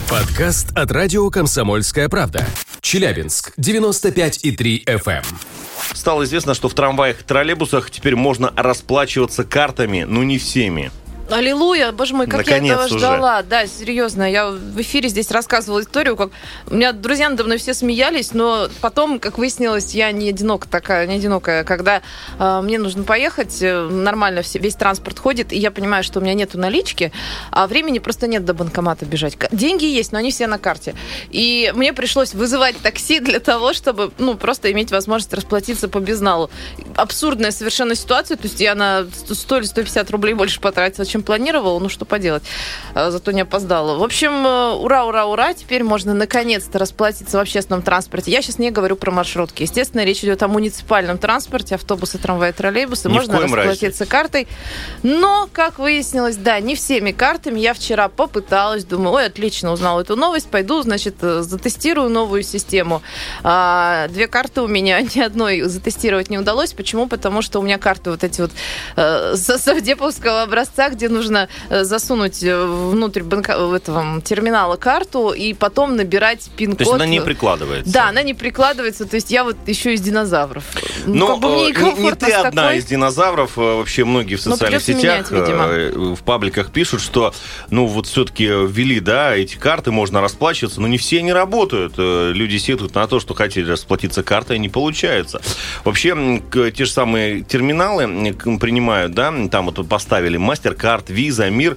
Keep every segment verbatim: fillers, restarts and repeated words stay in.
Подкаст от радио «Комсомольская правда». Челябинск, девяносто пять и три эф эм. Стало известно, что в трамваях и троллейбусах теперь можно расплачиваться картами, но не всеми. Аллилуйя, боже мой, как Наконец я этого уже. ждала. Да, серьезно, я в эфире здесь рассказывала историю, как у меня друзья надо мной все смеялись, но потом, как выяснилось, я не одинока такая, не одинокая, когда э, мне нужно поехать, э, нормально все, весь транспорт ходит, и я понимаю, что у меня нету налички, а времени просто нет до банкомата бежать. Деньги есть, но они все на карте. И мне пришлось вызывать такси для того, чтобы, ну, просто иметь возможность расплатиться по безналу. Абсурдная совершенно ситуация, то есть я на сто или сто пятьдесят рублей больше потратила, чем планировала, ну что поделать, зато не опоздала. В общем, ура, ура, ура, теперь можно наконец-то расплатиться в общественном транспорте. Я сейчас не говорю про маршрутки. Естественно, речь идет о муниципальном транспорте, автобусы, трамваи, троллейбусы. Ни можно расплатиться разе. картой. Но, как выяснилось, да, не всеми картами. Я вчера попыталась, думаю, ой, отлично, узнала эту новость, пойду, значит, затестирую новую систему. А, две карты у меня, ни одной затестировать не удалось. Почему? Потому что у меня карты вот эти вот э, совдеповского образца, где нужно засунуть внутрь банка... этого терминала карту и потом набирать пин-код. То есть она не прикладывается? Да, она не прикладывается. То есть я вот еще из динозавров. Ну, как бы мне не, не ты одна такой... из динозавров. Вообще многие в социальных ну, сетях, менять, в пабликах пишут, что ну вот все-таки ввели, да, эти карты, можно расплачиваться, но не все они работают. Люди сетуют на то, что хотели расплатиться картой, и не получается. Вообще, те же самые терминалы принимают, да, там вот поставили MasterCard, Виза, Мир.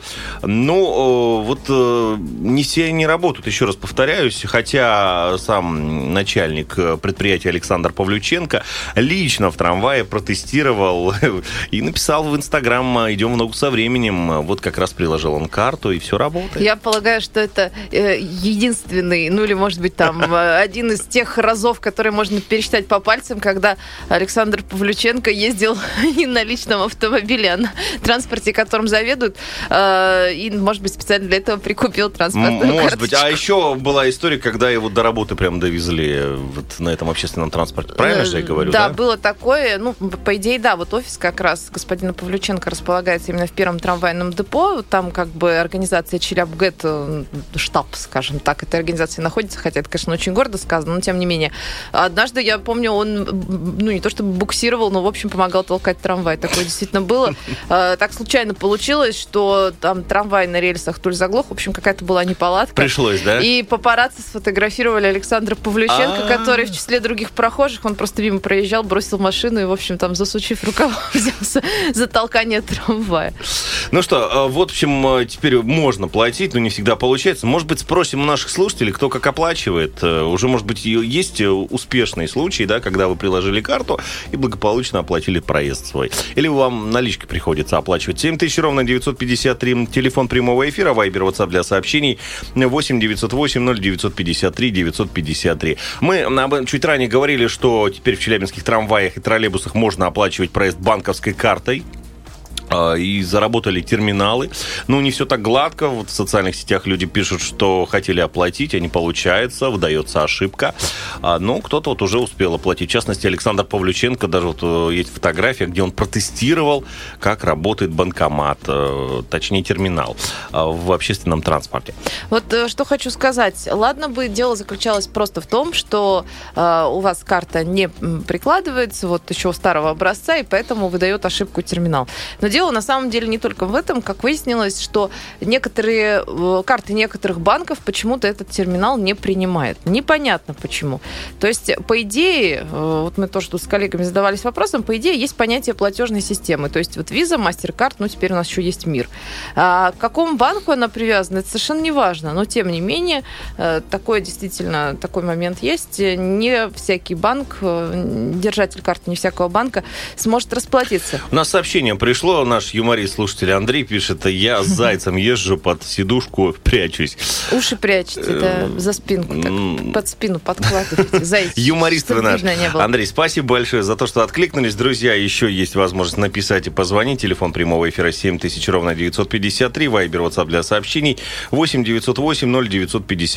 Ну, вот не все они работают, еще раз повторяюсь, хотя сам начальник предприятия Александр Павлюченко лично в трамвае протестировал и написал в Инстаграм: идем в ногу со временем. Вот как раз приложил он карту, и все работает. Я полагаю, что это единственный, ну или, может быть, там один из тех разов, которые можно пересчитать по пальцам, когда Александр Павлюченко ездил не на личном автомобиле, а на транспорте, которым заведует, и, может быть, специально для этого прикупил транспортную Может карточку. быть. А еще была история, когда его до работы прям довезли вот на этом общественном транспорте. Правильно же я говорю, да? Да, было такое. Ну, по идее, да, вот офис как раз господина Павлюченко располагается именно в первом трамвайном депо. Там как бы организация Челябгэт, штаб, скажем так, этой организации находится, хотя это, конечно, очень гордо сказано, но тем не менее. Однажды, я помню, он, ну, не то чтобы буксировал, но, в общем, помогал толкать трамвай. Такое действительно было. Так случайно получилось, что там трамвай на рельсах то ли заглох, в общем, какая-то была неполадка. Пришлось, да? И папарацци сфотографировали Александра Павлюченко, А-а-а. который в числе других прохожих, он просто мимо проезжал, бросил машину и, в общем, там, засучив рукава, взялся за толкание трамвая. Ну что, вот, в общем, теперь можно платить, но не всегда получается. Может быть, спросим у наших слушателей, кто как оплачивает. Уже, может быть, есть успешные случаи, да, когда вы приложили карту и благополучно оплатили проезд свой. Или вам наличкой приходится оплачивать. семь тысяч ровно девятьсот пятьдесят три, телефон прямого эфира, вайбер, ватсап для сообщений восемь девятьсот восемь ноль девятьсот пятьдесят три девятьсот пятьдесят три. Мы чуть ранее говорили, что теперь в челябинских трамваях и троллейбусах можно оплачивать проезд банковской картой. И заработали терминалы. Ну, не все так гладко. Вот в социальных сетях люди пишут, что хотели оплатить, а не получается, выдается ошибка. Но кто-то вот уже успел оплатить. В частности, Александр Павлюченко, даже вот есть фотография, где он протестировал, как работает банкомат, точнее, терминал в общественном транспорте. Вот что хочу сказать. Ладно бы дело заключалось просто в том, что э, у вас карта не прикладывается, вот еще старого образца, и поэтому выдает ошибку терминал. Но дело на самом деле не только в этом. Как выяснилось, что некоторые карты некоторых банков почему-то этот терминал не принимает. Непонятно почему. То есть, по идее, вот мы тоже тут с коллегами задавались вопросом, по идее, есть понятие платежной системы. То есть, вот Visa, MasterCard, ну, теперь у нас еще есть Мир. А к какому банку она привязана, это совершенно не важно. Но, тем не менее, такое действительно, такой момент есть. Не всякий банк, держатель карты не всякого банка сможет расплатиться. У нас сообщение пришло. Наш юморист-слушатель Андрей пишет: я с зайцем езжу, под сидушку прячусь. Уши прячете, да, за спинку, так, под спину подкладываете. Зайчик. Юморист вы наш. Андрей, спасибо большое за то, что откликнулись. Друзья, еще есть возможность написать и позвонить. Телефон прямого эфира семь тысяч ровно девятьсот пятьдесят три. Вайбер, ватсап для сообщений восемь девятьсот восемь ноль девятьсот пятьдесят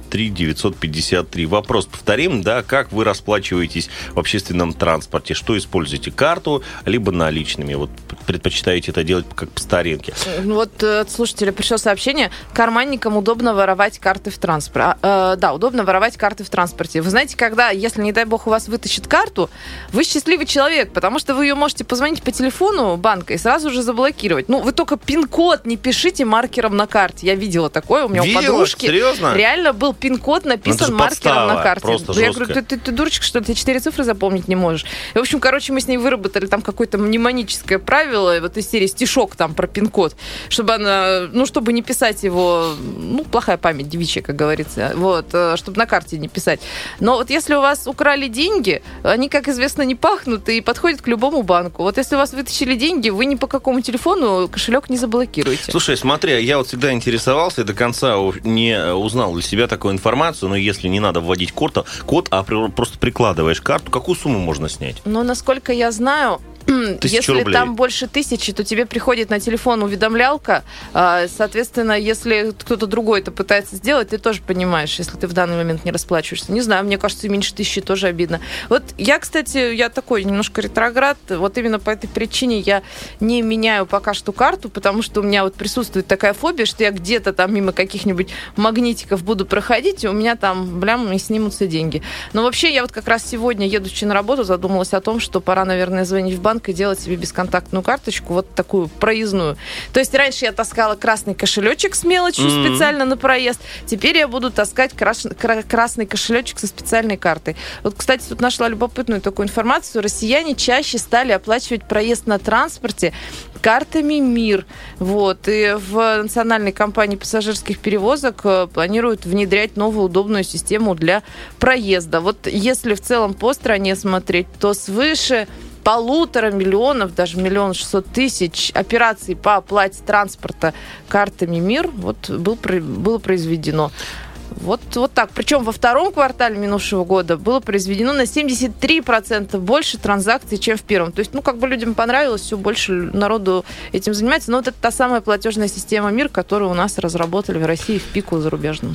три девятьсот пятьдесят три. Вопрос повторим, да, как вы расплачиваетесь в общественном транспорте? Что используете, карту, либо наличными? Вот предпочитаете это делать как по старинке? Вот от слушателя пришло сообщение: карманникам удобно воровать карты в транспорте. А, э, да, удобно воровать карты в транспорте. Вы знаете, когда, если, не дай бог, у вас вытащит карту, вы счастливый человек, потому что вы ее можете позвонить по телефону банка и сразу же заблокировать. Ну, вы только пин-код не пишите маркером на карте. Я видела такое, у меня Видела? у подружки. Серьезно? Реально был пин-код написан ну, маркером подстава, на карте. просто Я жестко. говорю, ты, ты, ты дурочка, что ли, ты четыре цифры запомнить не можешь? И, в общем, короче, мы с ней выработали там какое-то мнемоническое правило, вот из серии стишок там про пин-код, чтобы она, ну, чтобы не писать его, ну, плохая память девичья, как говорится, вот, чтобы на карте не писать. Но вот если у вас украли деньги, они, как известно, не пахнут и подходят к любому банку. Вот если у вас вытащили деньги, вы ни по какому телефону кошелек не заблокируете. Слушай, смотри, я вот всегда интересовался и до конца не узнал для себя такую информацию, но если не надо вводить код, код, а просто прикладываешь карту, какую сумму можно снять? Но, насколько я знаю, если рублей. Там больше тысячи, то тебе приходит на телефон уведомлялка. Соответственно, если кто-то другой это пытается сделать, ты тоже понимаешь, если ты в данный момент не расплачиваешься. Не знаю, мне кажется, и меньше тысячи тоже обидно. Вот я, кстати, я такой немножко ретроград. Вот именно по этой причине я не меняю пока что карту, потому что у меня вот присутствует такая фобия, что я где-то там мимо каких-нибудь магнитиков буду проходить, и у меня там, блям, и снимутся деньги. Но вообще я вот как раз сегодня, едучи на работу, задумалась о том, что пора, наверное, звонить в банк и делать себе бесконтактную карточку, вот такую проездную. То есть раньше я таскала красный кошелечек с мелочью mm-hmm. специально на проезд, теперь я буду таскать краш... красный кошелечек со специальной картой. Вот, кстати, тут нашла любопытную такую информацию. Россияне чаще стали оплачивать проезд на транспорте картами МИР. Вот. И в национальной компании пассажирских перевозок планируют внедрять новую удобную систему для проезда. Вот если в целом по стране смотреть, то свыше полутора миллионов, даже миллион шестьсот тысяч операций по оплате транспорта картами МИР вот был, было произведено. Вот, вот так. Причем во втором квартале минувшего года было произведено на семьдесят три процента больше транзакций, чем в первом. То есть, ну, как бы людям понравилось, все больше народу этим занимается. Но вот это та самая платежная система МИР, которую у нас разработали в России в пику зарубежном.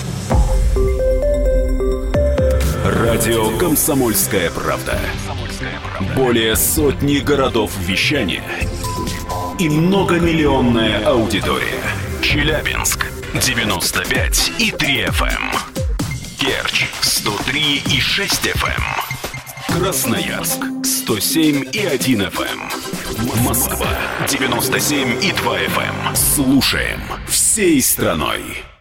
Радио «Комсомольская правда». Более сотни городов вещания и многомиллионная аудитория. Челябинск девяносто пять и три эф эм, Керчь сто три и шесть эф эм, Красноярск сто семь и один эф эм, Москва девяносто семь и два эф эм. Слушаем всей страной.